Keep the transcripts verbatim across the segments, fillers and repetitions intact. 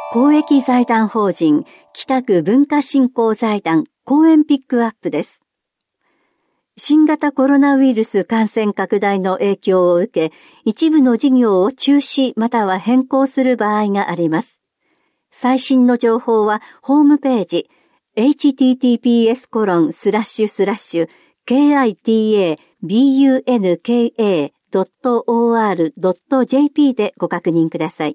公益財団法人北区文化振興財団公演ピックアップです。新型コロナウイルス感染拡大の影響を受け、一部の事業を中止または変更する場合があります。最新の情報はホームページ エイチティーティーピーエスコロンスラッシュスラッシュケーアイティーエービーユーエヌケーエードットオーアールドットジェーピー でご確認ください。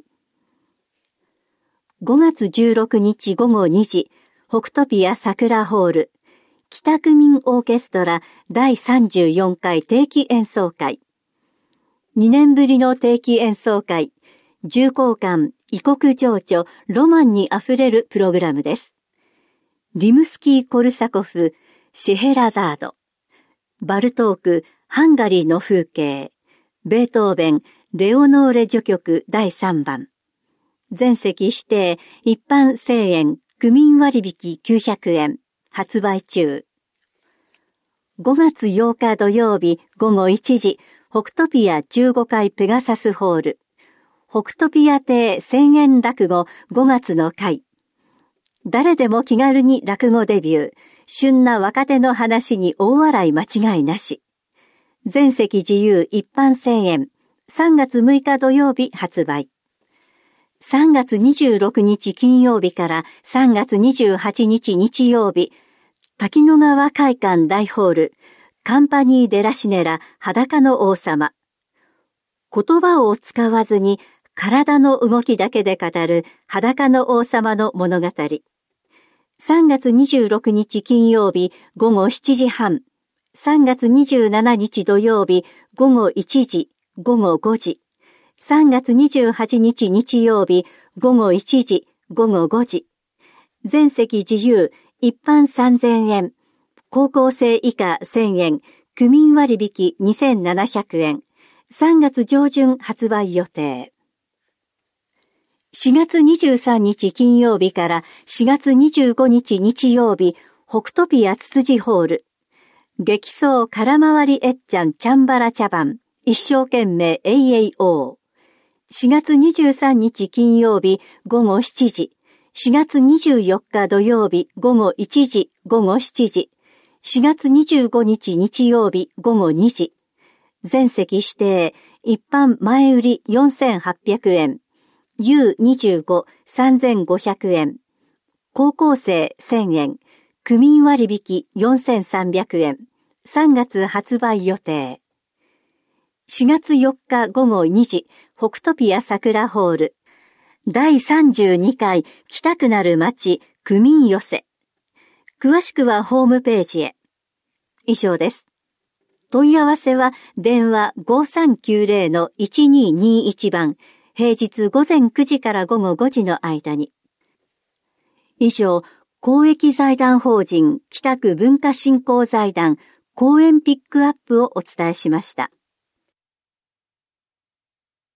ごがつじゅうろくにちごごにじ、北トピア桜ホール、北区民オーケストラだいさんじゅうよんかい定期演奏会。にねんぶりの定期演奏会、重厚感、異国情緒、ロマンにあふれるプログラムです。リムスキー・コルサコフ、シェヘラザード、バルトーク、ハンガリーの風景、ベートーベン、レオノーレ序曲だいさんばん。全席指定、一般せんえん、区民割引きゅうひゃくえん、発売中。ごがつようか土曜日ごごいちじ、北トピアじゅうごかいペガサスホール、北トピア亭せんえん落語ごがつの会。誰でも気軽に落語デビュー、旬な若手の話に大笑い間違いなし。全席自由一般せんえん、さんがつむいか土曜日発売。さんがつにじゅうろくにち金曜日からさんがつにじゅうはちにち日曜日、滝野川会館大ホール、カンパニーデラシネラ裸の王様。言葉を使わずに体の動きだけで語る裸の王様の物語。さんがつにじゅうろくにち金曜日ごごしちじはん、さんがつにじゅうしちにち土曜日ごごいちじ、ごごごじ、さんがつにじゅうはちにち日曜日ごごいちじ、ごごごじ。全席自由、一般さんぜんえん、高校生以下せんえん、区民割引にせんななひゃくえん、さんがつ上旬発売予定。しがつにじゅうさんにち金曜日からしがつにじゅうごにち日曜日、北トピアツツジホール、激走空回りえっちゃんチャンバラ茶番、一生懸命 エーエーオー。しがつにじゅうさんにち金曜日ごごしちじ、しがつにじゅうよっか土曜日ごごいちじ、ごごしちじ、しがつにじゅうごにち日曜日ごごにじ。全席指定、一般前売りよんせんはっぴゃくえん、ユーにじゅうご、さんぜんごひゃくえん、高校生せんえん、区民割引よんせんさんびゃくえん、さんがつ発売予定。しがつよっかごごにじ、北トピア桜ホール、だいさんじゅうにかい北区なる町区民寄せ。詳しくはホームページへ。以上です。問い合わせは電話 ごさんきゅうゼロ のいちにーにーいち 番、平日午前くじから午後ごじの間に。以上、公益財団法人北区文化振興財団公演ピックアップをお伝えしました。